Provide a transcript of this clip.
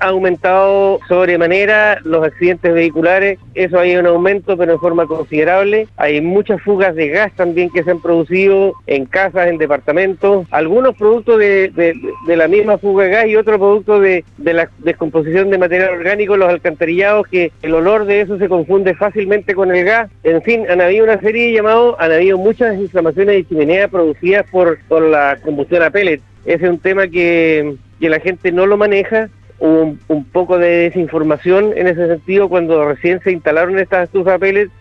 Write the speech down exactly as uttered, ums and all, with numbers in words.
ha aumentado sobremanera los accidentes vehiculares, eso hay un aumento pero en forma considerable. Hay muchas fugas de gas también que se han producido en casas, en departamentos, algunos productos de, de, de la misma fuga de gas y otros productos de, de la descomposición de material orgánico, los alcantarillados, que el olor de eso se confunde fácilmente con el gas. En fin, han habido una serie de llamados, han habido muchas inflamaciones de chimenea producidas por, por la combustión a pellet. Ese es un tema que, que la gente no lo maneja. Hubo un, un poco de desinformación en ese sentido cuando recién se instalaron estas estufas a pellet